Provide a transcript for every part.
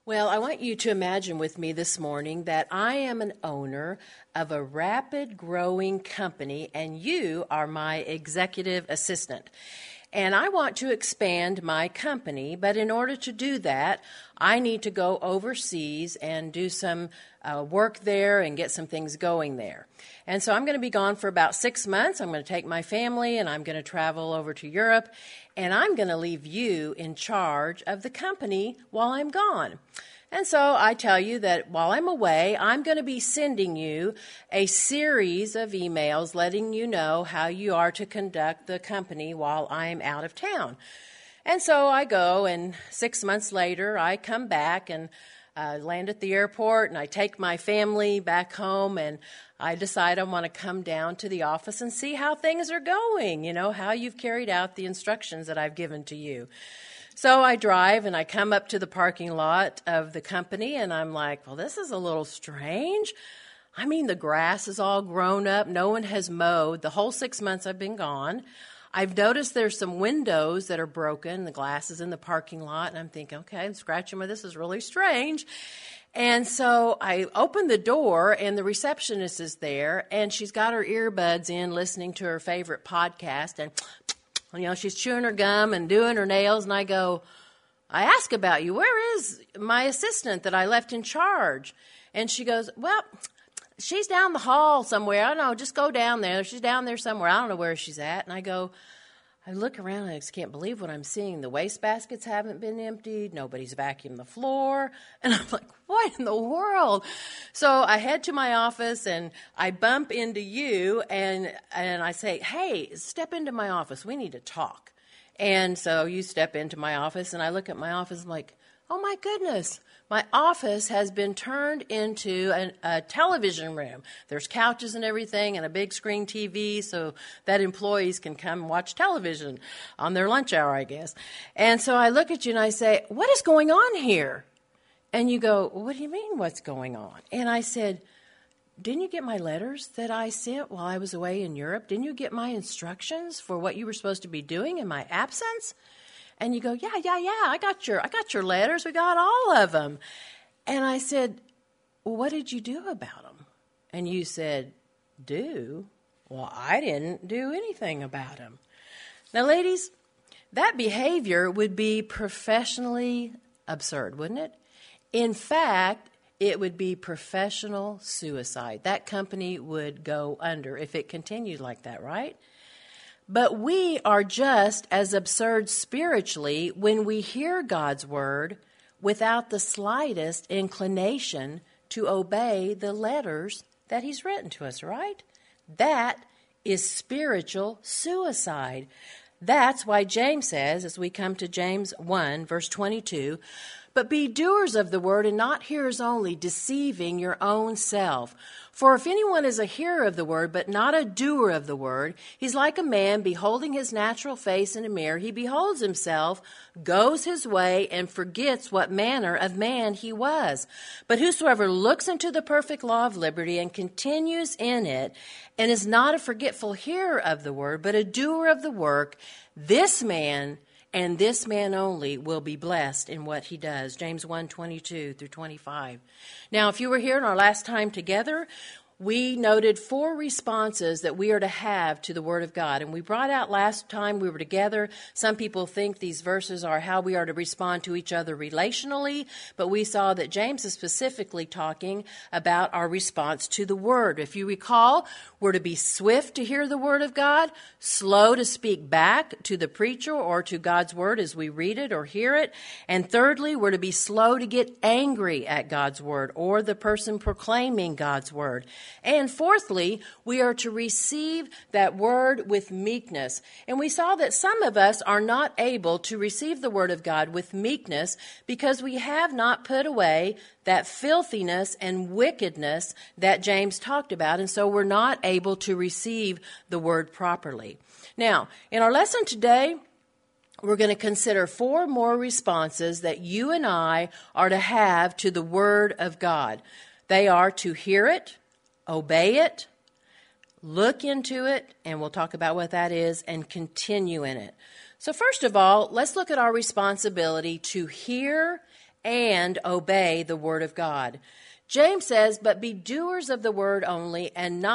Well, I want you to imagine with me this morning that I am an owner of a rapid growing company and you are my executive assistant. And I want to expand my company, but in order to do that, I need to go overseas and do some work there and get some things going there. And so I'm going to be gone for about 6 months. I'm going to take my family and I'm going to travel over to Europe, and I'm going to leave you in charge of the company while I'm gone. And so I tell you that while I'm away, I'm going to be sending you a series of emails letting you know how you are to conduct the company while I'm out of town. And so I go, and 6 months later, I come back and land at the airport, and I take my family back home, and I decide I want to come down to the office and see how things are going, how you've carried out the instructions that I've given to you. So I drive and I come up to the parking lot of the company and I'm like, well, this is a little strange. I mean, the grass is all grown up. No one has mowed the whole 6 months I've been gone. I've noticed there's some windows that are broken, the glass is in the parking lot, and I'm thinking, okay, I'm scratching my, this is really strange. And so I open the door and the receptionist is there and she's got her earbuds in listening to her favorite podcast, and she's chewing her gum and doing her nails, and I ask about you. Where is my assistant that I left in charge? And she goes, well, she's down the hall somewhere. I don't know, just go down there. She's down there somewhere. I don't know where she's at. And I look around and I just can't believe what I'm seeing. The wastebaskets haven't been emptied. Nobody's vacuumed the floor. And I'm like, what in the world? So I head to my office and I bump into you and I say, hey, step into my office. We need to talk. And so you step into my office and I look at my office and I'm like, oh my goodness. My office has been turned into a television room. There's couches and everything and a big screen TV so that employees can come and watch television on their lunch hour, I guess. And so I look at you and I say, what is going on here? And you go, what do you mean what's going on? And I said, didn't you get my letters that I sent while I was away in Europe? Didn't you get my instructions for what you were supposed to be doing in my absence? And you go, yeah, I got your letters. We got all of them. And I said, well, what did you do about them? And you said, do? Well, I didn't do anything about them. Now, ladies, that behavior would be professionally absurd, wouldn't it? In fact, it would be professional suicide. That company would go under if it continued like that, right? But we are just as absurd spiritually when we hear God's word without the slightest inclination to obey the letters that he's written to us, right? That is spiritual suicide. That's why James says, as we come to James 1, verse 22, but be doers of the word and not hearers only, deceiving your own self. For if anyone is a hearer of the word, but not a doer of the word, he's like a man beholding his natural face in a mirror. He beholds himself, goes his way, and forgets what manner of man he was. But whosoever looks into the perfect law of liberty and continues in it, and is not a forgetful hearer of the word, but a doer of the work, this man and this man only will be blessed in what he does. James 1:22 through 25. Now, if you were here in our last time together, we noted 4 responses that we are to have to the Word of God. And we brought out last time we were together, some people think these verses are how we are to respond to each other relationally, but we saw that James is specifically talking about our response to the Word. If you recall, we're to be swift to hear the Word of God, slow to speak back to the preacher or to God's Word as we read it or hear it, and thirdly, we're to be slow to get angry at God's Word or the person proclaiming God's Word. And fourthly, we are to receive that word with meekness. And we saw that some of us are not able to receive the word of God with meekness because we have not put away that filthiness and wickedness that James talked about. And so we're not able to receive the word properly. Now, in our lesson today, we're going to consider 4 more responses that you and I are to have to the word of God. They are to hear it, obey it, look into it, and we'll talk about what that is, and continue in it. So first of all, let's look at our responsibility to hear and obey the word of God. James says, but be doers of the word only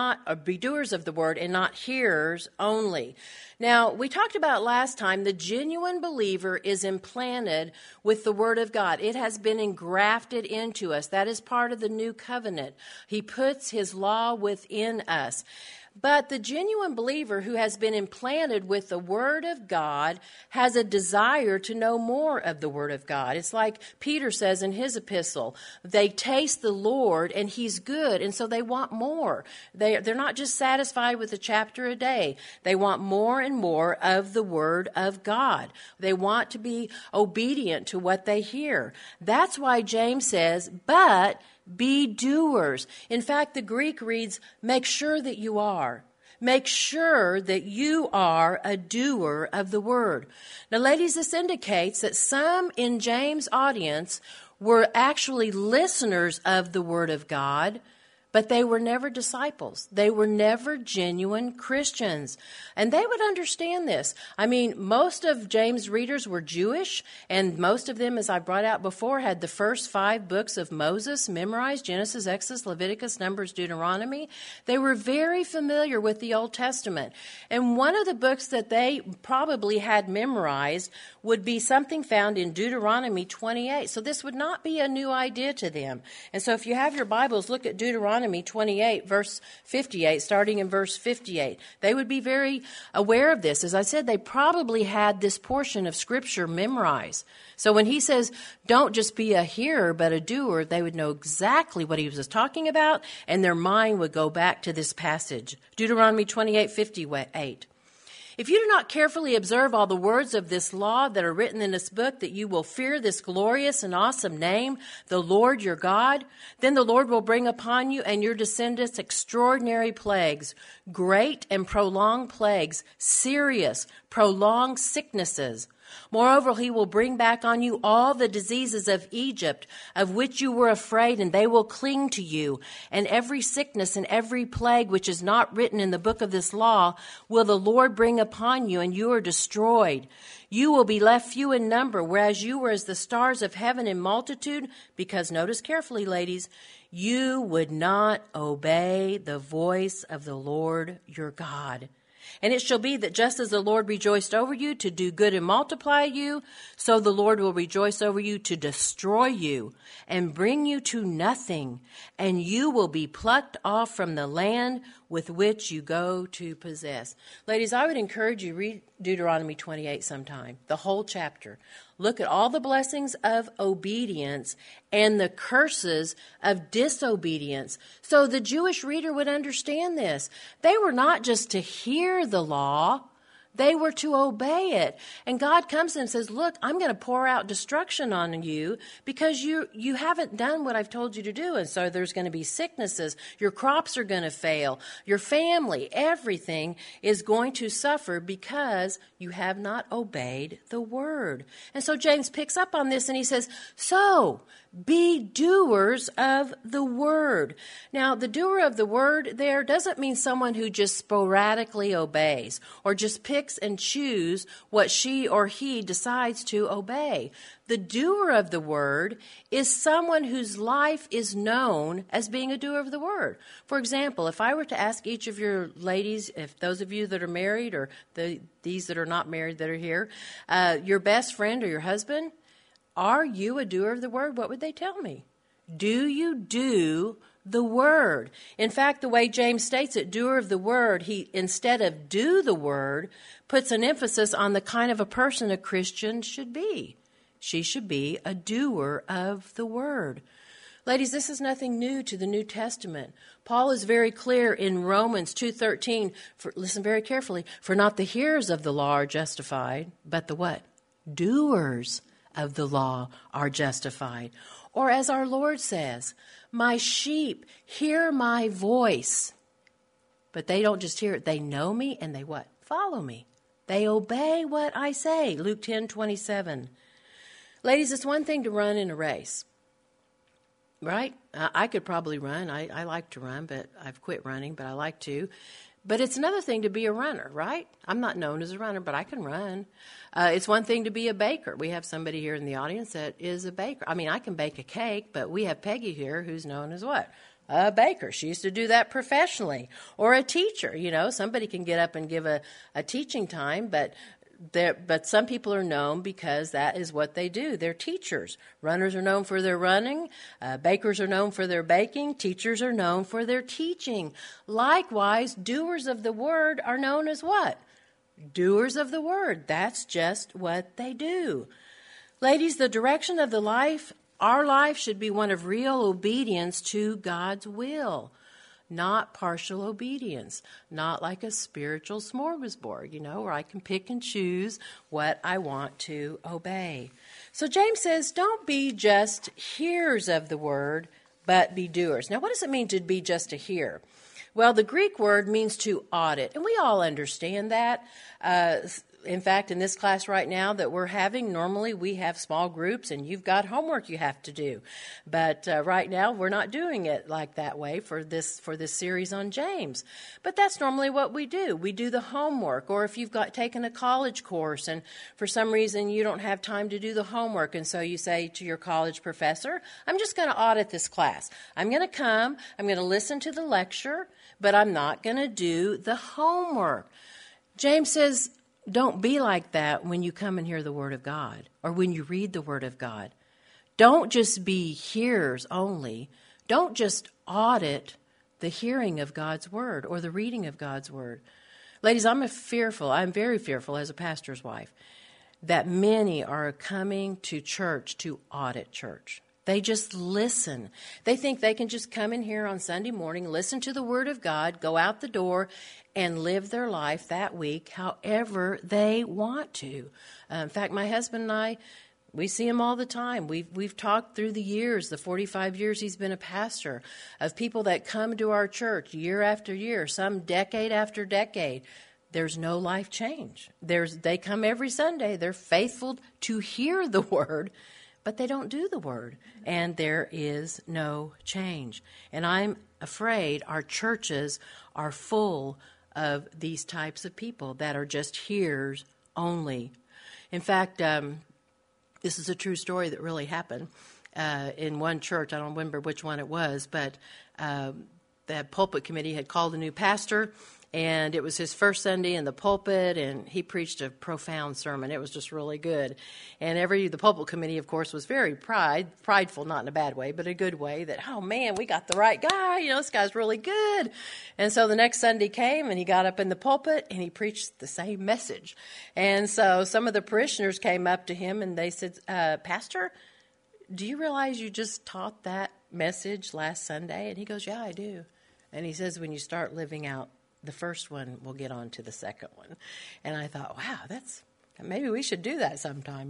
be doers of the word and not hearers only. Now, we talked about last time, the genuine believer is implanted with the word of God. It has been engrafted into us. That is part of the new covenant. He puts his law within us. But the genuine believer who has been implanted with the Word of God has a desire to know more of the Word of God. It's like Peter says in his epistle, they taste the Lord and He's good, and so they want more. They're not just satisfied with a chapter a day. They want more and more of the Word of God. They want to be obedient to what they hear. That's why James says, but be doers. In fact, the Greek reads, make sure that you are. Make sure that you are a doer of the word. Now, ladies, this indicates that some in James' audience were actually listeners of the word of God, but they were never disciples. They were never genuine Christians. And they would understand this. I mean, most of James' readers were Jewish, and most of them, as I brought out before, had the first 5 books of Moses memorized, Genesis, Exodus, Leviticus, Numbers, Deuteronomy. They were very familiar with the Old Testament. And one of the books that they probably had memorized would be something found in Deuteronomy 28. So this would not be a new idea to them. And so if you have your Bibles, look at Deuteronomy 28, verse 58, starting in verse 58. They would be very aware of this. As I said, they probably had this portion of Scripture memorized. So when he says, don't just be a hearer, but a doer, they would know exactly what he was talking about, and their mind would go back to this passage. Deuteronomy 28, 58. If you do not carefully observe all the words of this law that are written in this book, that you will fear this glorious and awesome name, the Lord your God, then the Lord will bring upon you and your descendants extraordinary plagues, great and prolonged plagues, serious, prolonged sicknesses. Moreover, he will bring back on you all the diseases of Egypt, of which you were afraid, and they will cling to you. And every sickness and every plague which is not written in the book of this law will the Lord bring upon you, and you are destroyed. You will be left few in number, whereas you were as the stars of heaven in multitude, because, notice carefully, ladies, you would not obey the voice of the Lord your God. And it shall be that just as the Lord rejoiced over you to do good and multiply you, so the Lord will rejoice over you to destroy you and bring you to nothing, and you will be plucked off from the land with which you go to possess. Ladies, I would encourage you, read Deuteronomy 28 sometime, the whole chapter. Look at all the blessings of obedience and the curses of disobedience. So the Jewish reader would understand this. They were not just to hear the law, they were to obey it. And God comes and says, look, I'm going to pour out destruction on you because you haven't done what I've told you to do. And so there's going to be sicknesses. Your crops are going to fail. Your family, everything is going to suffer because you have not obeyed the word. And so James picks up on this and he says, so be doers of the word. Now, the doer of the word there doesn't mean someone who just sporadically obeys or just picks and choose what she or he decides to obey. The doer of the word is someone whose life is known as being a doer of the word. For example, if I were to ask each of your ladies, if those of you that are married or these that are not married that are here, your best friend or your husband, are you a doer of the word? What would they tell me? Do you do the word? In fact, the way James states it, doer of the word, he, instead of do the word, puts an emphasis on the kind of a person a Christian should be. She should be a doer of the word. Ladies, this is nothing new to the New Testament. Paul is very clear in Romans 2:13, listen very carefully, for not the hearers of the law are justified, but the what? Doers of the law are justified. Or as our Lord says, my sheep hear my voice. But they don't just hear it, they know me and they what? Follow me. They obey what I say. Luke 10:27. Ladies, it's one thing to run in a race, right? I could probably run. I like to run, but I've quit running, but I like to. But it's another thing to be a runner, right? I'm not known as a runner, but I can run. It's one thing to be a baker. We have somebody here in the audience that is a baker. I mean, I can bake a cake, but we have Peggy here who's known as what? A baker. She used to do that professionally. Or a teacher, somebody can get up and give a teaching time, but some people are known because that is what they do. They're teachers. Runners are known for their running. Bakers are known for their baking. Teachers are known for their teaching. Likewise, doers of the word are known as what? Doers of the word. That's just what they do. Ladies, the direction of our life should be one of real obedience to God's will, not partial obedience, not like a spiritual smorgasbord, where I can pick and choose what I want to obey. So James says, don't be just hearers of the word, but be doers. Now, what does it mean to be just a hearer? Well, the Greek word means to audit, and we all understand that. In fact, in this class right now that we're having, normally we have small groups and you've got homework you have to do. But right now we're not doing it like that way for this series on James. But that's normally what we do. We do the homework, or if you've taken a college course and for some reason you don't have time to do the homework, and so you say to your college professor, I'm just going to audit this class. I'm going to come, I'm going to listen to the lecture, but I'm not going to do the homework. James says, don't be like that when you come and hear the Word of God or when you read the Word of God. Don't just be hearers only. Don't just audit the hearing of God's Word or the reading of God's Word. Ladies, I'm very fearful as a pastor's wife that many are coming to church to audit church. They just listen. They think they can just come in here on Sunday morning, listen to the Word of God, go out the door, and live their life that week however they want to. In fact, my husband and I, we see him all the time. We've talked through the years, the 45 years he's been a pastor, of people that come to our church year after year, some decade after decade. There's no life change. They come every Sunday. They're faithful to hear the Word, but they don't do the Word, and there is no change. And I'm afraid our churches are full of these types of people that are just hearers only. In fact, this is a true story that really happened in one church. I don't remember which one it was, but the pulpit committee had called a new pastor, and it was his first Sunday in the pulpit, and he preached a profound sermon. It was just really good. And the pulpit committee, of course, was very prideful, not in a bad way, but a good way, that, oh, man, we got the right guy. This guy's really good. And so the next Sunday came, and he got up in the pulpit, and he preached the same message. And so some of the parishioners came up to him, and they said, Pastor, do you realize you just taught that message last Sunday? And he goes, yeah, I do. And he says, when you start living out the first one, we'll get on to the second one. And I thought, wow, maybe we should do that sometime,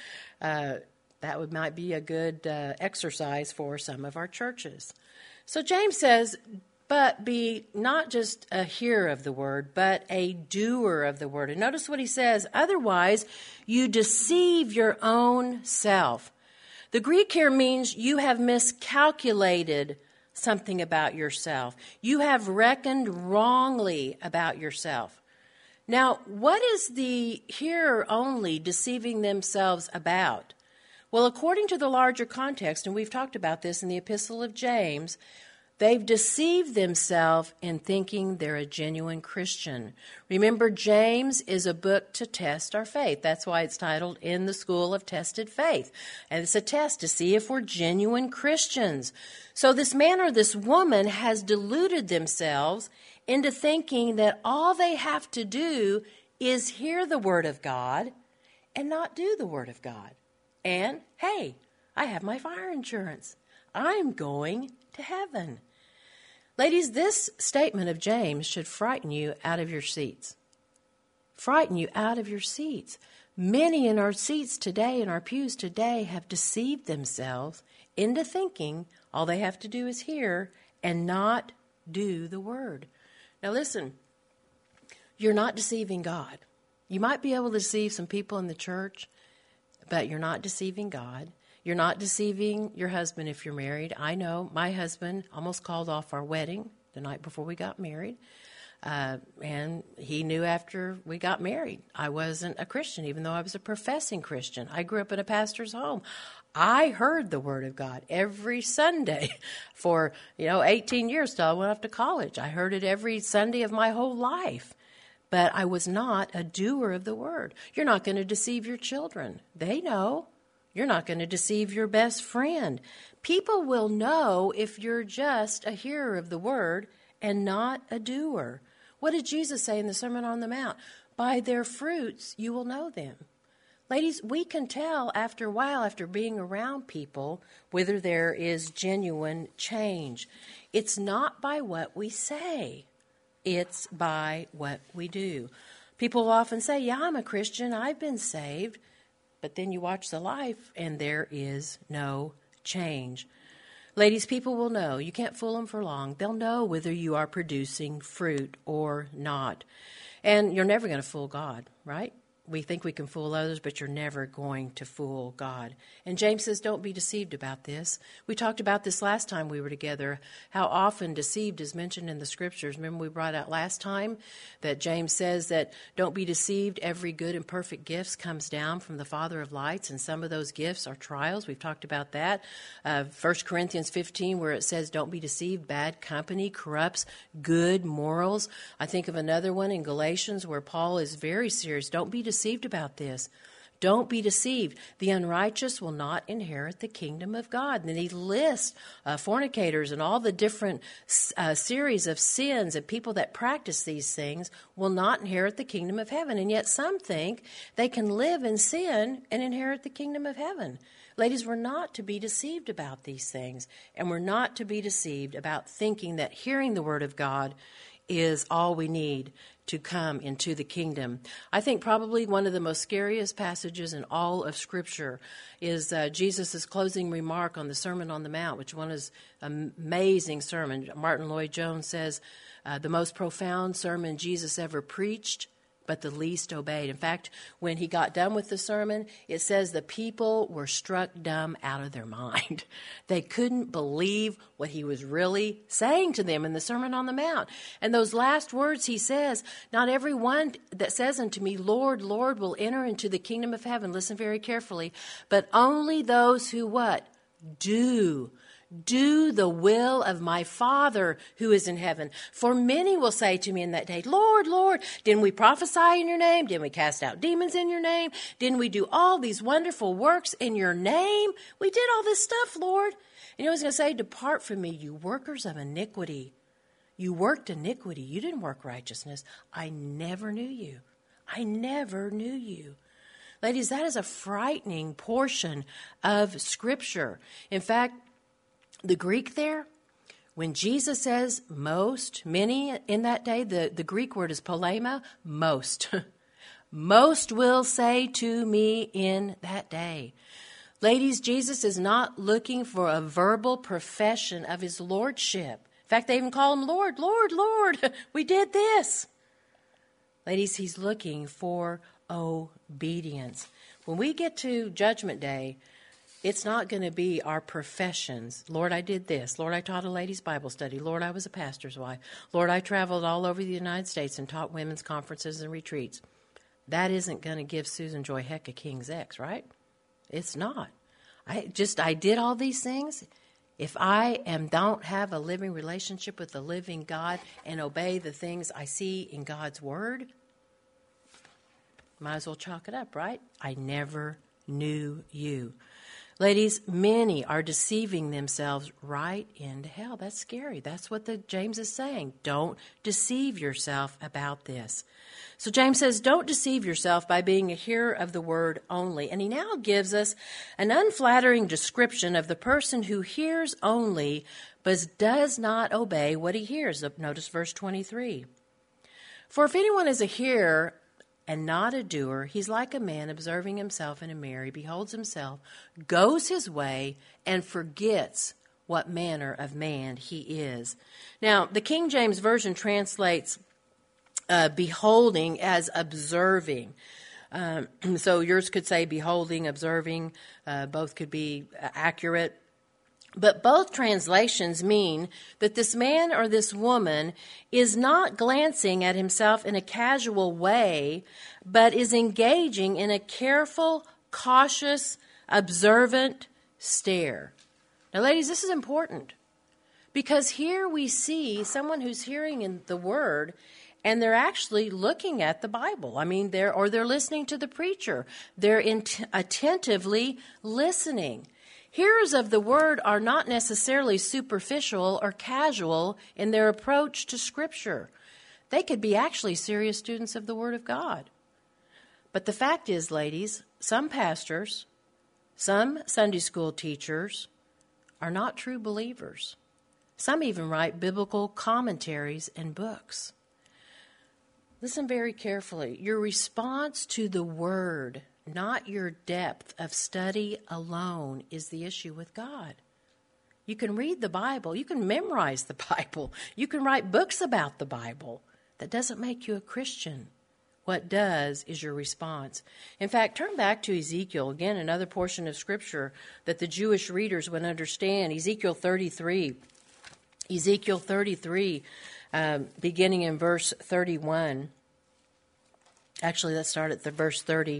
That might be a good exercise for some of our churches. So James says, but be not just a hearer of the word, but a doer of the word. And notice what he says, otherwise you deceive your own self. The Greek here means you have miscalculated something about yourself. You have reckoned wrongly about yourself. Now, what is the hearer only deceiving themselves about? Well, according to the larger context, and we've talked about this in the Epistle of James, they've deceived themselves in thinking they're a genuine Christian. Remember, James is a book to test our faith. That's why it's titled In the School of Tested Faith. And it's a test to see if we're genuine Christians. So this man or this woman has deluded themselves into thinking that all they have to do is hear the Word of God and not do the Word of God. And, hey, I have my fire insurance. I'm going to heaven. Ladies, this statement of James should frighten you out of your seats. Frighten you out of your seats. Many in our seats today, in our pews today, have deceived themselves into thinking all they have to do is hear and not do the Word. Now listen, you're not deceiving God. You might be able to deceive some people in the church, but you're not deceiving God. You're not deceiving your husband if you're married. I know my husband almost called off our wedding the night before we got married. And he knew after we got married, I wasn't a Christian, even though I was a professing Christian. I grew up in a pastor's home. I heard the Word of God every Sunday for, 18 years till I went off to college. I heard it every Sunday of my whole life. But I was not a doer of the Word. You're not going to deceive your children. They know. You're not going to deceive your best friend. People will know if you're just a hearer of the Word and not a doer. What did Jesus say in the Sermon on the Mount? By their fruits you will know them. Ladies, we can tell after a while, after being around people, whether there is genuine change. It's not by what we say. It's by what we do. People often say, yeah, I'm a Christian, I've been saved. But then you watch the life and there is no change. Ladies, people will know. You can't fool them for long. They'll know whether you are producing fruit or not. And you're never going to fool God, right? We think we can fool others, but you're never going to fool God. And James says, don't be deceived about this. We talked about this last time we were together, how often deceived is mentioned in the Scriptures. Remember we brought out last time that James says that don't be deceived. Every good and perfect gift comes down from the Father of lights, and some of those gifts are trials. We've talked about that. 1 Corinthians 15, where it says, don't be deceived. Bad company corrupts good morals. I think of another one in Galatians where Paul is very serious. Don't be deceived about this. Don't be deceived. The unrighteous will not inherit the kingdom of God. And then he lists fornicators and all the different series of sins and people that practice these things will not inherit the kingdom of heaven. And yet some think they can live in sin and inherit the kingdom of heaven. Ladies, we're not to be deceived about these things. And we're not to be deceived about thinking that hearing the word of God is all we need to come into the kingdom. I think probably one of the most scariest passages in all of Scripture is Jesus' closing remark on the Sermon on the Mount, which one is an amazing sermon. Martin Lloyd-Jones says, the most profound sermon Jesus ever preached, but the least obeyed. In fact, when he got done with the sermon, it says the people were struck dumb out of their mind. They couldn't believe what he was really saying to them in the Sermon on the Mount. And those last words he says, not everyone that says unto me, Lord, Lord, will enter into the kingdom of heaven. Listen very carefully. But only those who what? Do the will of my Father who is in heaven. For many will say to me in that day, Lord, Lord, didn't we prophesy in your name? Didn't we cast out demons in your name? Didn't we do all these wonderful works in your name? We did all this stuff, Lord. And he was going to say, depart from me, you workers of iniquity. You worked iniquity. You didn't work righteousness. I never knew you. I never knew you. Ladies, that is a frightening portion of Scripture. In fact, the Greek there, when Jesus says most, many in that day, the Greek word is polema, most. Most will say to me in that day. Ladies, Jesus is not looking for a verbal profession of his lordship. In fact, they even call him Lord, Lord, Lord. We did this. Ladies, he's looking for obedience. When we get to Judgment Day, it's not going to be our professions. Lord, I did this. Lord, I taught a ladies' Bible study. Lord, I was a pastor's wife. Lord, I traveled all over the United States and taught women's conferences and retreats. That isn't going to give Susan Joy Heck a King's X, right? It's not. I did all these things. If I don't have a living relationship with the living God and obey the things I see in God's Word, might as well chalk it up, right? I never knew you. Ladies, many are deceiving themselves right into hell. That's scary. That's what James is saying. Don't deceive yourself about this. So James says, don't deceive yourself by being a hearer of the word only. And he now gives us an unflattering description of the person who hears only but does not obey what he hears. Notice verse 23. For if anyone is a hearer and not a doer, he's like a man observing himself in a mirror. He beholds himself, goes his way, and forgets what manner of man he is. Now, the King James Version translates beholding as observing. So yours could say beholding, observing. Both could be accurate. But both translations mean that this man or this woman is not glancing at himself in a casual way, but is engaging in a careful, cautious, observant stare. Now, ladies, this is important because here we see someone who's hearing in the Word and they're actually looking at the Bible. I mean, they're listening to the preacher. They're attentively listening. Hearers of the Word are not necessarily superficial or casual in their approach to Scripture. They could be actually serious students of the Word of God. But the fact is, ladies, some pastors, some Sunday school teachers are not true believers. Some even write biblical commentaries and books. Listen very carefully. Your response to the Word, not your depth of study alone, is the issue with God. You can read the Bible. You can memorize the Bible. You can write books about the Bible. That doesn't make you a Christian. What does is your response. In fact, turn back to Ezekiel, again, another portion of Scripture that the Jewish readers would understand. Ezekiel 33. Ezekiel 33, beginning in verse 31. Actually, let's start at the verse 30.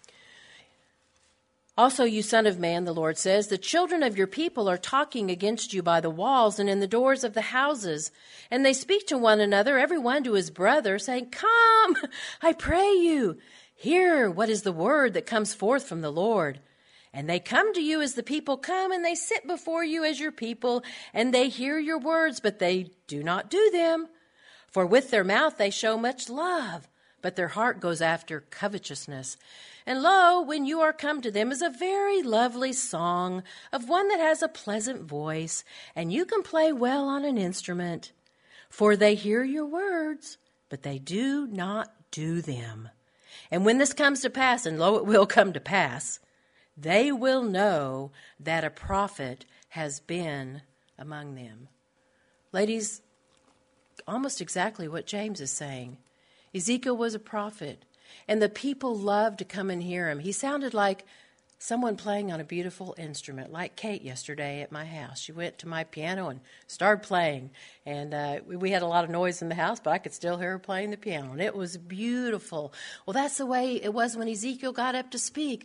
Also, you son of man, the Lord says, the children of your people are talking against you by the walls and in the doors of the houses. And they speak to one another, every one to his brother, saying, come, I pray you, hear what is the word that comes forth from the Lord. And they come to you as the people come, and they sit before you as your people, and they hear your words, but they do not do them. For with their mouth they show much love, but their heart goes after covetousness. And lo, when you are come to them is a very lovely song of one that has a pleasant voice, and you can play well on an instrument. For they hear your words, but they do not do them. And when this comes to pass, and lo, it will come to pass, they will know that a prophet has been among them. Ladies, almost exactly what James is saying. Ezekiel was a prophet, and the people loved to come and hear him. He sounded like someone playing on a beautiful instrument, like Kate yesterday at my house. She went to my piano and started playing, and we had a lot of noise in the house, but I could still hear her playing the piano, and it was beautiful. Well, that's the way it was when Ezekiel got up to speak.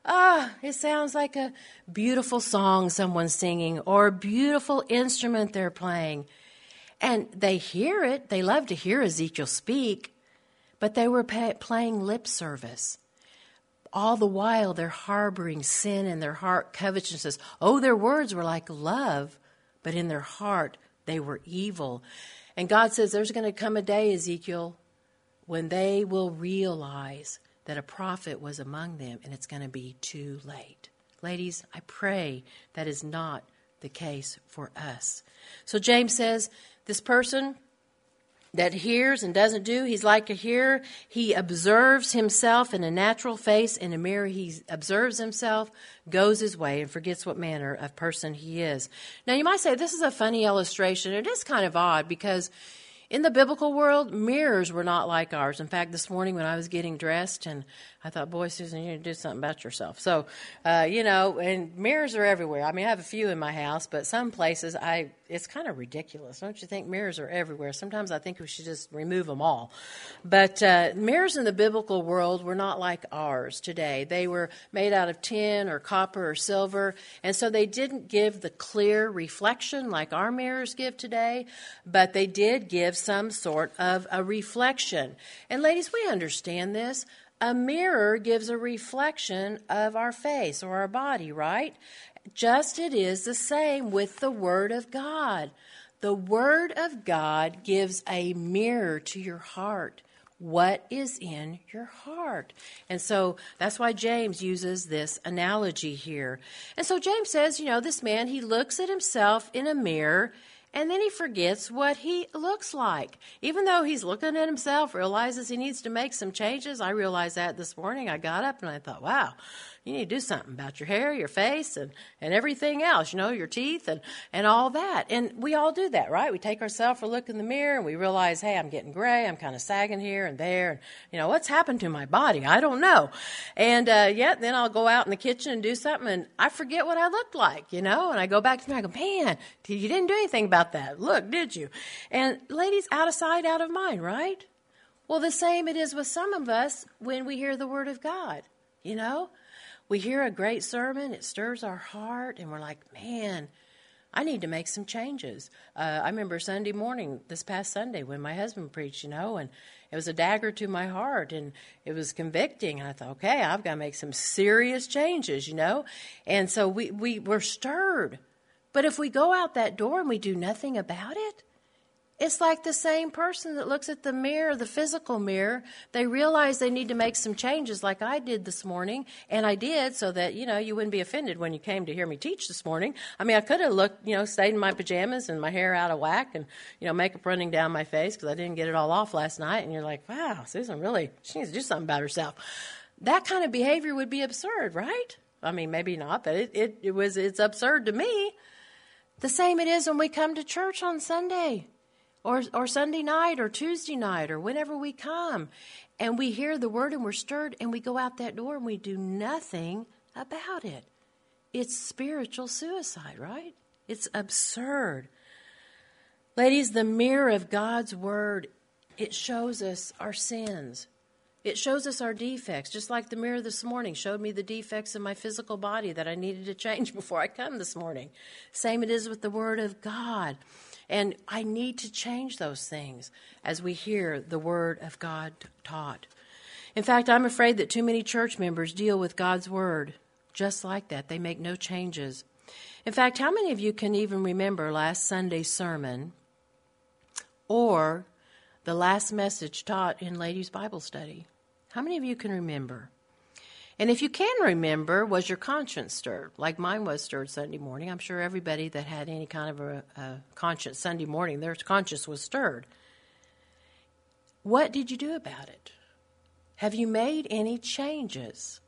It sounds like a beautiful song someone's singing or a beautiful instrument they're playing. And they hear it. They love to hear Ezekiel speak, but they were playing lip service. All the while, they're harboring sin in their heart, covetousness. Oh, their words were like love, but in their heart, they were evil. And God says there's going to come a day, Ezekiel, when they will realize that a prophet was among them, and it's going to be too late. Ladies, I pray that is not the case for us. So James says, this person that hears and doesn't do, he's like a hearer. He observes himself in a natural face in a mirror. He observes himself, goes his way, and forgets what manner of person he is. Now, you might say, this is a funny illustration. It is kind of odd because in the biblical world, mirrors were not like ours. In fact, this morning when I was getting dressed, and I thought, boy, Susan, you need to do something about yourself. So, and mirrors are everywhere. I mean, I have a few in my house, but some places it's kind of ridiculous. Don't you think? Mirrors are everywhere. Sometimes I think we should just remove them all. But mirrors in the biblical world were not like ours today. They were made out of tin or copper or silver, and so they didn't give the clear reflection like our mirrors give today, but they did give some sort of a reflection. And ladies, we understand this. A mirror gives a reflection of our face or our body, right? Just it is the same with the Word of God. The Word of God gives a mirror to your heart. What is in your heart? And so that's why James uses this analogy here. And so James says, this man, he looks at himself in a mirror, and then he forgets what he looks like. Even though he's looking at himself, realizes he needs to make some changes. I realized that this morning. I got up and I thought, wow, you need to do something about your hair, your face, and everything else, your teeth and all that. And we all do that, right? We take ourselves a look in the mirror and we realize, hey, I'm getting gray. I'm kind of sagging here and there. And, what's happened to my body? I don't know. And, then I'll go out in the kitchen and do something and I forget what I looked like, and I go back to the mirror and I go, man, you didn't do anything about that. Look, did you? And ladies, out of sight, out of mind, right? Well, the same it is with some of us when we hear the Word of God, We hear a great sermon, it stirs our heart, and we're like, man, I need to make some changes. I remember Sunday morning, this past Sunday, when my husband preached, and it was a dagger to my heart, and it was convicting. And I thought, okay, I've got to make some serious changes, And so we're stirred. But if we go out that door and we do nothing about it, it's like the same person that looks at the mirror, the physical mirror. They realize they need to make some changes like I did this morning. And I did so that, you wouldn't be offended when you came to hear me teach this morning. I mean, I could have looked, stayed in my pajamas and my hair out of whack and, makeup running down my face because I didn't get it all off last night. And you're like, wow, Susan she needs to do something about herself. That kind of behavior would be absurd, right? I mean, maybe not, but it's absurd to me. The same it is when we come to church on Sunday. Or Sunday night or Tuesday night or whenever we come and we hear the word and we're stirred and we go out that door and we do nothing about it. It's spiritual suicide, right? It's absurd. Ladies, the mirror of God's word, it shows us our sins. It shows us our defects, just like the mirror this morning showed me the defects in my physical body that I needed to change before I come this morning. Same it is with the word of God. And I need to change those things as we hear the Word of God taught. In fact, I'm afraid that too many church members deal with God's Word just like that. They make no changes. In fact, how many of you can even remember last Sunday's sermon or the last message taught in Ladies' Bible Study? How many of you can remember? And if you can remember, was your conscience stirred? Like mine was stirred Sunday morning. I'm sure everybody that had any kind of a conscience Sunday morning, their conscience was stirred. What did you do about it? Have you made any changes?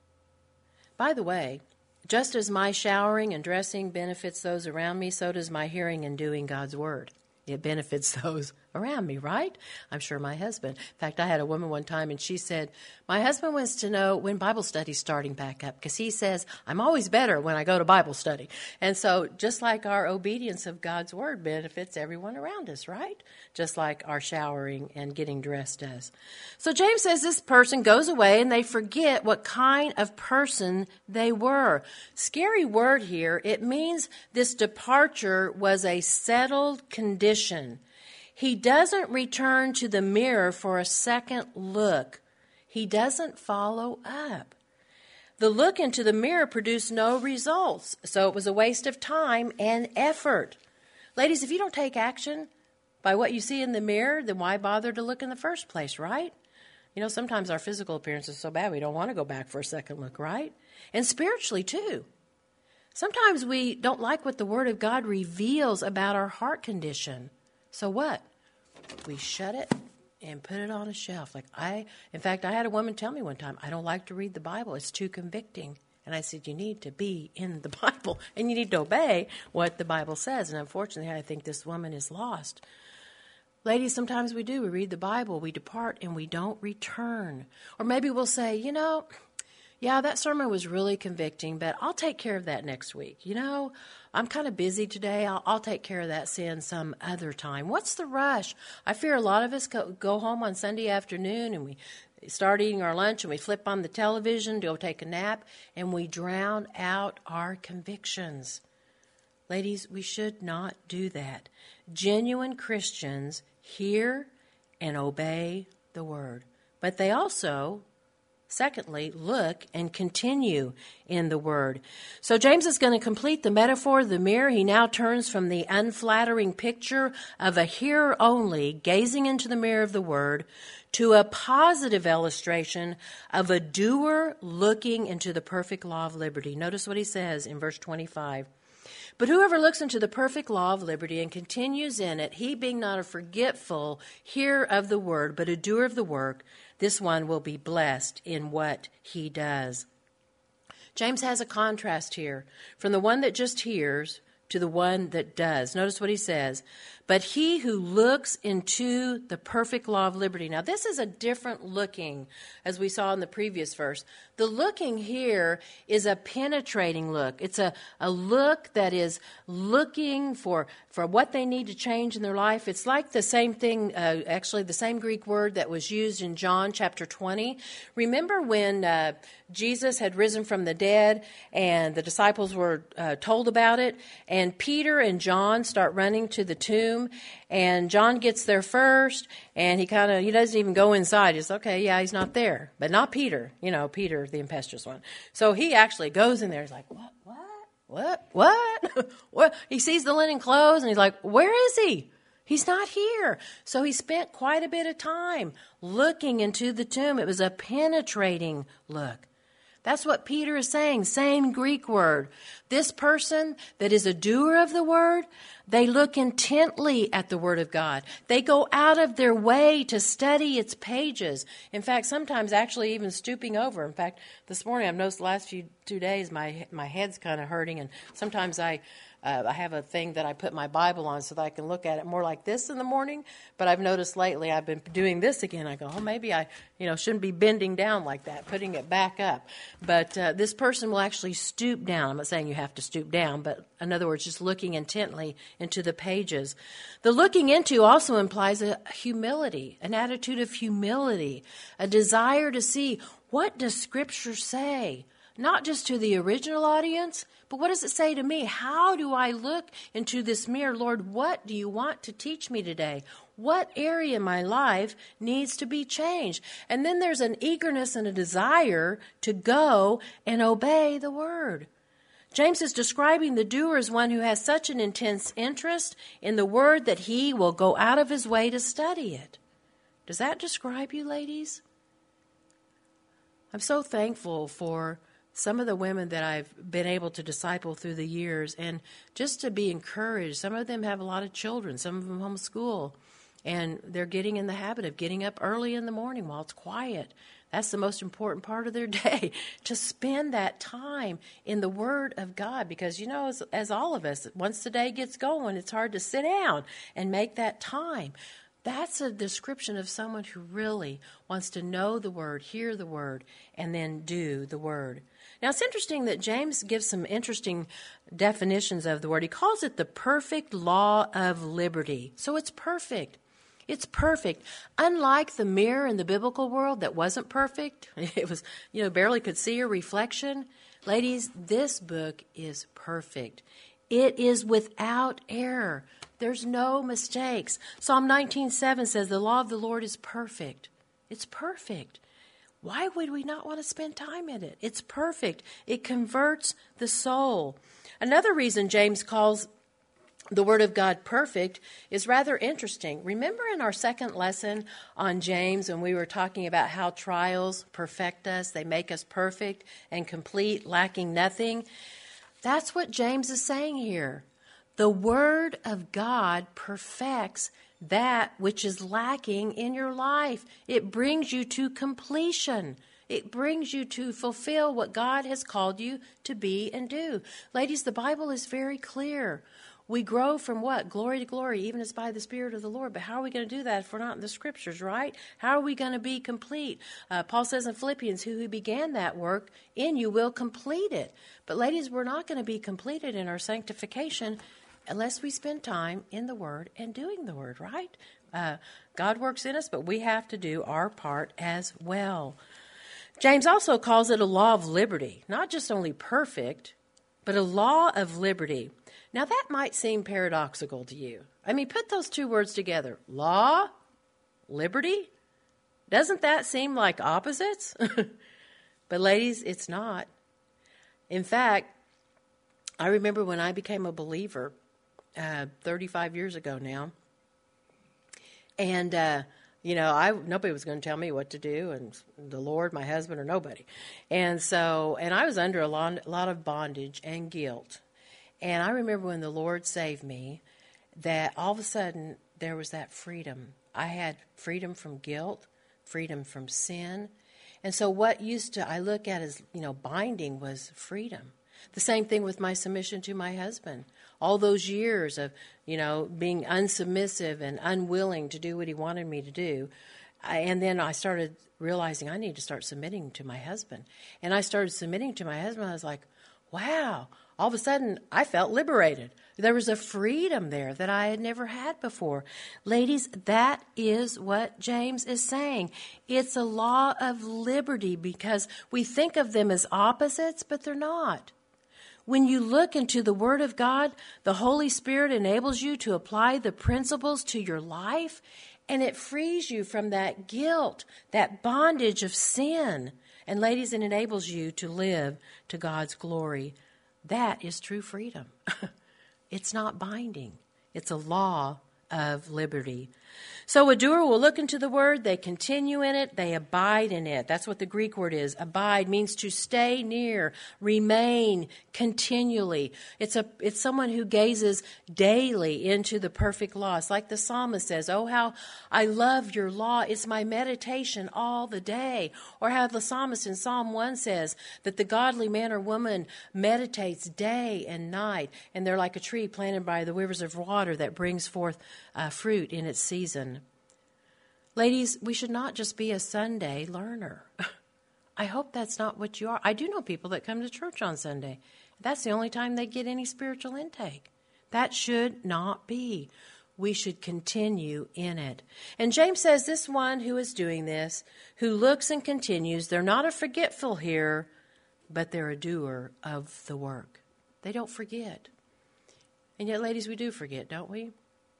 By the way, just as my showering and dressing benefits those around me, so does my hearing and doing God's word. It benefits those around me, right? I'm sure my husband. In fact, I had a woman one time and she said, my husband wants to know when Bible study's starting back up because he says, I'm always better when I go to Bible study. And so just like our obedience of God's word benefits everyone around us, right? Just like our showering and getting dressed does. So James says this person goes away and they forget what kind of person they were. Scary word here. It means this departure was a settled condition. He doesn't return to the mirror for a second look. He doesn't follow up. The look into the mirror produced no results, so it was a waste of time and effort. Ladies, if you don't take action by what you see in the mirror, then why bother to look in the first place, right? Sometimes our physical appearance is so bad we don't want to go back for a second look, right? And spiritually, too. Sometimes we don't like what the Word of God reveals about our heart condition. So what? We shut it and put it on a shelf. In fact, I had a woman tell me one time, I don't like to read the Bible. It's too convicting. And I said, you need to be in the Bible and you need to obey what the Bible says. And unfortunately, I think this woman is lost. Ladies, sometimes we do. We read the Bible, we depart, and we don't return. Or maybe we'll say, yeah, that sermon was really convicting, but I'll take care of that next week. I'm kind of busy today. I'll take care of that sin some other time. What's the rush? I fear a lot of us go home on Sunday afternoon and we start eating our lunch and we flip on the television to go take a nap and we drown out our convictions. Ladies, we should not do that. Genuine Christians hear and obey the word, but they also, secondly, look and continue in the word. So James is going to complete the metaphor of the mirror. He now turns from the unflattering picture of a hearer only gazing into the mirror of the word to a positive illustration of a doer looking into the perfect law of liberty. Notice what he says in verse 25. But whoever looks into the perfect law of liberty and continues in it, he being not a forgetful hearer of the word, but a doer of the work, this one will be blessed in what he does. James has a contrast here from the one that just hears to the one that does. Notice what he says. But he who looks into the perfect law of liberty. Now, this is a different looking, as we saw in the previous verse. The looking here is a penetrating look. It's a look that is looking for what they need to change in their life. It's like the same thing, actually the same Greek word that was used in John chapter 20. Remember when Jesus had risen from the dead and the disciples were told about it, and Peter and John start running to the tomb, and John gets there first, and he doesn't even go inside. He's okay, yeah, he's not there. But not Peter, Peter, the impetuous one. So he actually goes in there. He's like, what? What? He sees the linen clothes, and he's like, where is he? He's not here. So he spent quite a bit of time looking into the tomb. It was a penetrating look. That's what Peter is saying, same Greek word. This person that is a doer of the word, they look intently at the word of God. They go out of their way to study its pages. In fact, sometimes actually even stooping over. In fact, this morning I've noticed the last 2 days my head's kind of hurting, and sometimes I have a thing that I put my Bible on so that I can look at it more like this in the morning. But I've noticed lately I've been doing this again. I go, maybe I shouldn't be bending down like that, putting it back up. But this person will actually stoop down. I'm not saying you have to stoop down, but in other words, just looking intently into the pages. The looking into also implies a humility, an attitude of humility, a desire to see, what does Scripture say? Not just to the original audience, but what does it say to me? How do I look into this mirror? Lord, what do you want to teach me today? What area in my life needs to be changed? And then there's an eagerness and a desire to go and obey the word. James is describing the doer as one who has such an intense interest in the word that he will go out of his way to study it. Does that describe you, ladies? I'm so thankful for some of the women that I've been able to disciple through the years, and just to be encouraged. Some of them have a lot of children, some of them homeschool, and they're getting in the habit of getting up early in the morning while it's quiet. That's the most important part of their day, to spend that time in the Word of God, because, as all of us, once the day gets going, it's hard to sit down and make that time. That's a description of someone who really wants to know the Word, hear the Word, and then do the Word. Now, it's interesting that James gives some interesting definitions of the word. He calls it the perfect law of liberty. So it's perfect. It's perfect. Unlike the mirror in the biblical world that wasn't perfect, it was, barely could see a reflection. Ladies, this book is perfect. It is without error. There's no mistakes. Psalm 19:7 says, the law of the Lord is perfect. It's perfect. Why would we not want to spend time in it? It's perfect. It converts the soul. Another reason James calls the Word of God perfect is rather interesting. Remember in our second lesson on James when we were talking about how trials perfect us, they make us perfect and complete, lacking nothing? That's what James is saying here. The Word of God perfects that which is lacking in your life. It brings you to completion. It brings you to fulfill what God has called you to be and do. Ladies, the Bible is very clear. We grow from what? Glory to glory, even as by the Spirit of the Lord. But how are we going to do that if we're not in the Scriptures, right? How are we going to be complete? Paul says in Philippians, who began that work in you will complete it. But ladies, we're not going to be completed in our sanctification unless we spend time in the Word and doing the Word, right? God works in us, but we have to do our part as well. James also calls it a law of liberty, not just only perfect, but a law of liberty. Now, that might seem paradoxical to you. I mean, put those two words together. Law, liberty. Doesn't that seem like opposites? But ladies, it's not. In fact, I remember when I became a believer 35 years ago now, and nobody was going to tell me what to do, and the Lord, my husband, or nobody. And I was under a lot of bondage and guilt. And I remember when the Lord saved me, that all of a sudden there was that freedom. I had freedom from guilt, freedom from sin, And so what I look at as, binding was freedom. The same thing with my submission to my husband. All those years of, being unsubmissive and unwilling to do what he wanted me to do. And then I started realizing I need to start submitting to my husband. And I started submitting to my husband. I was like, wow, all of a sudden I felt liberated. There was a freedom there that I had never had before. Ladies, that is what James is saying. It's a law of liberty because we think of them as opposites, but they're not. When you look into the Word of God, the Holy Spirit enables you to apply the principles to your life, and it frees you from that guilt, that bondage of sin. And ladies, it enables you to live to God's glory. That is true freedom. It's not binding. It's a law of liberty. So a doer will look into the word, they continue in it, they abide in it. That's what the Greek word is. Abide means to stay near, remain continually. It's someone who gazes daily into the perfect law. It's like the psalmist says, oh, how I love your law. It's my meditation all the day. Or how the psalmist in Psalm 1 says that the godly man or woman meditates day and night, and they're like a tree planted by the rivers of water that brings forth fruit in its season. Ladies, we should not just be a Sunday learner. I hope that's not what you are. I do know people that come to church on Sunday. That's the only time they get any spiritual intake. That should not be. We should continue in it. And James says this one who is doing this, who looks and continues, they're not a forgetful hearer, but they're a doer of the work. They don't forget. And yet, ladies, we do forget, don't we?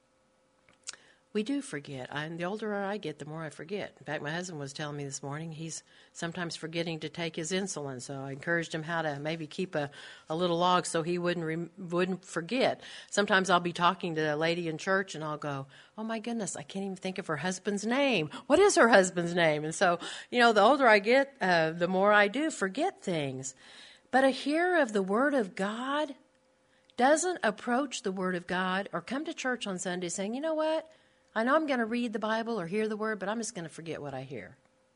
We do forget. The older I get, the more I forget. In fact, my husband was telling me this morning he's sometimes forgetting to take his insulin. So I encouraged him how to maybe keep a little log so he wouldn't forget. Sometimes I'll be talking to a lady in church and I'll go, oh my goodness, I can't even think of her husband's name. What is her husband's name? And so, the older I get, the more I do forget things. But a hearer of the Word of God doesn't approach the Word of God or come to church on Sunday saying, you know what? I know I'm going to read the Bible or hear the Word, but I'm just going to forget what I hear.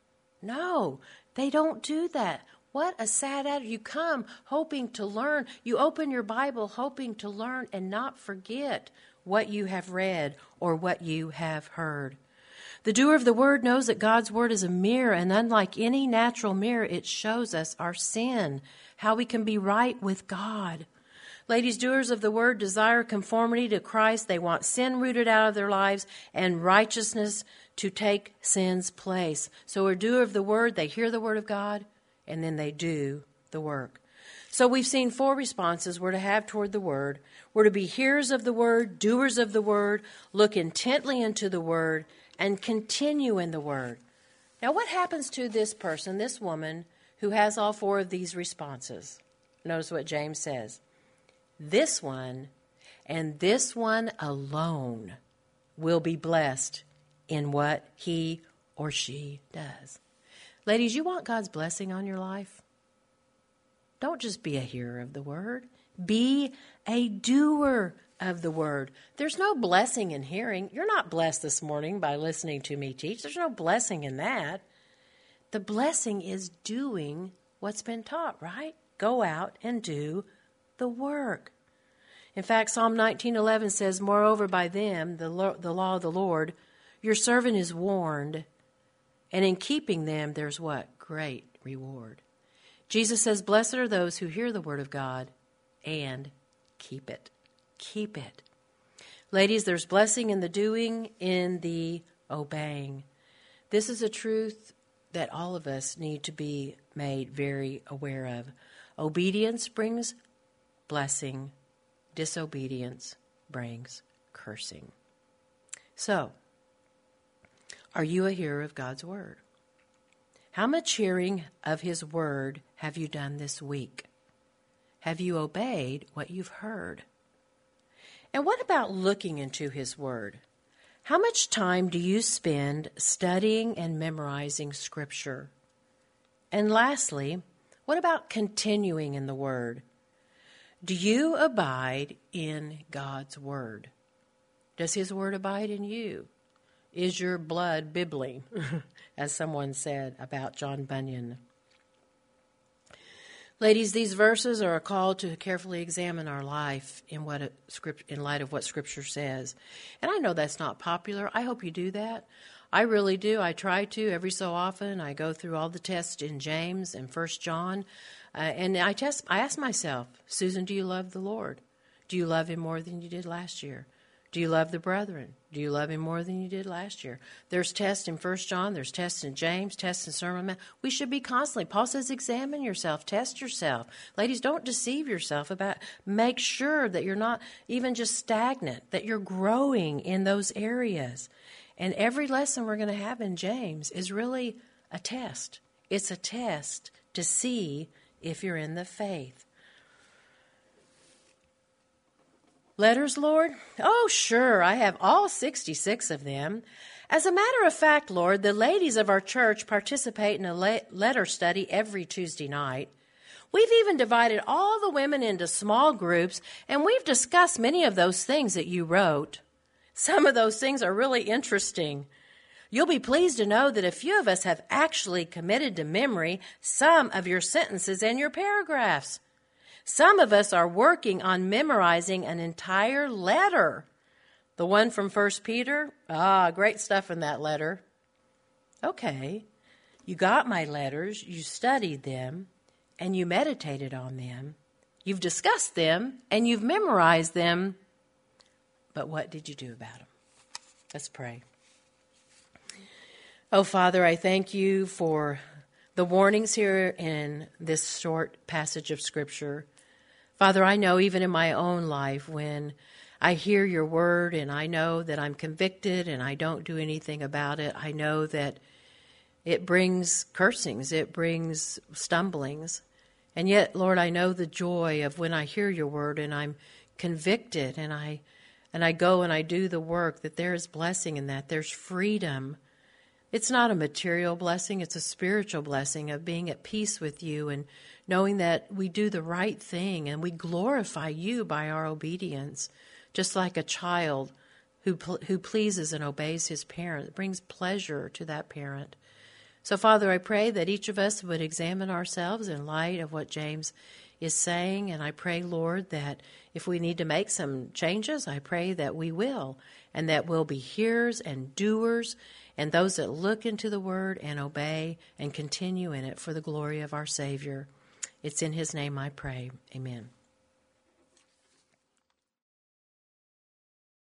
No, they don't do that. What a sad attitude. You come hoping to learn. You open your Bible hoping to learn and not forget what you have read or what you have heard. The doer of the Word knows that God's Word is a mirror, and unlike any natural mirror, it shows us our sin, how we can be right with God. Ladies, doers of the Word desire conformity to Christ. They want sin rooted out of their lives and righteousness to take sin's place. So a doer of the Word, they hear the Word of God, and then they do the work. So we've seen 4 responses we're to have toward the Word. We're to be hearers of the Word, doers of the Word, look intently into the Word, and continue in the Word. Now, what happens to this person, this woman, who has all 4 of these responses? Notice what James says. This one and this one alone will be blessed in what he or she does. Ladies, you want God's blessing on your life? Don't just be a hearer of the Word. Be a doer of the Word. There's no blessing in hearing. You're not blessed this morning by listening to me teach. There's no blessing in that. The blessing is doing what's been taught, right? Go out and do the work. In fact, Psalm 19:11 says, moreover, by them, the law of the Lord, your servant is warned, and in keeping them, there's what? Great reward. Jesus says, blessed are those who hear the word of God and keep it. Keep it. Ladies, there's blessing in the doing, in the obeying. This is a truth that all of us need to be made very aware of. Obedience brings blessing. Disobedience brings cursing. So, are you a hearer of God's word? How much hearing of his word have you done this week? Have you obeyed what you've heard? And what about looking into his word? How much time do you spend studying and memorizing Scripture? And lastly, what about continuing in the word? Do you abide in God's word? Does his word abide in you? Is your blood bibbling, as someone said about John Bunyan. Ladies, these verses are a call to carefully examine our life in light of what Scripture says. And I know that's not popular. I hope you do that. I really do. I try to every so often. I go through all the tests in James and 1 John, and I ask myself, Susan, do you love the Lord? Do you love Him more than you did last year? Do you love the brethren? Do you love Him more than you did last year? There's tests in 1 John, there's tests in James, tests in Sermon on the Mount. We should be constantly. Paul says, examine yourself, test yourself. Ladies, don't deceive yourself make sure that you're not even just stagnant, that you're growing in those areas. And every lesson we're going to have in James is really a test. It's a test to see if you're in the faith. Letters, Lord? Oh, sure, I have all 66 of them. As a matter of fact, Lord, the ladies of our church participate in a letter study every Tuesday night. We've even divided all the women into small groups, and we've discussed many of those things that you wrote. Some of those things are really interesting. You'll be pleased to know that a few of us have actually committed to memory some of your sentences and your paragraphs. Some of us are working on memorizing an entire letter. The one from 1 Peter, great stuff in that letter. Okay, you got my letters, you studied them, and you meditated on them. You've discussed them, and you've memorized them. But what did you do about them? Let's pray. Oh, Father, I thank you for the warnings here in this short passage of Scripture. Father, I know even in my own life when I hear your word and I know that I'm convicted and I don't do anything about it, I know that it brings cursings, it brings stumblings. And yet, Lord, I know the joy of when I hear your word and I'm convicted and I go and I do the work, that there is blessing in that. There's freedom. It's not a material blessing, it's a spiritual blessing of being at peace with you and knowing that we do the right thing and we glorify you by our obedience, just like a child who pleases and obeys his parent. It brings pleasure to that parent. So, Father, I pray that each of us would examine ourselves in light of what James is saying, and I pray, Lord, that if we need to make some changes, I pray that we will, and that we'll be hearers and doers, and those that look into the Word and obey and continue in it for the glory of our Savior. It's in His name I pray. Amen.